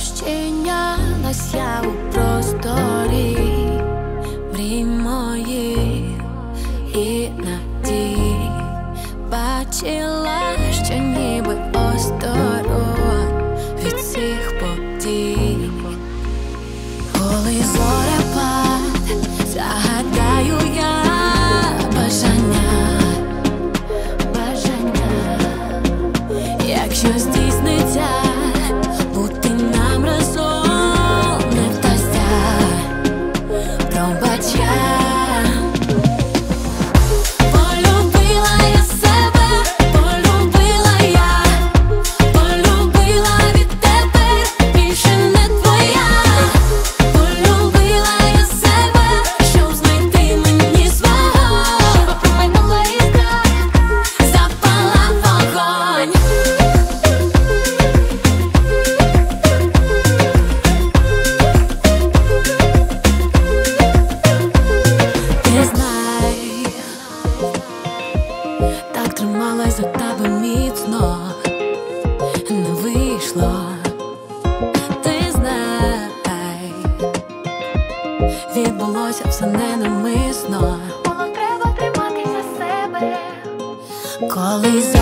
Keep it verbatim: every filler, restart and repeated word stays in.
розчинялась я у просторі мрій моїх і надій. Бачила, що ніби осторонь від цих подій. Коли зорепад, загадаю я бажання, бажання, якщо здійсниться, бути нам разом не вдасться. Пробач, я трималась за тебе міцно, не вийшло. Ти знай, відбулося все ненавмисно. Було треба тримати за себе. Колись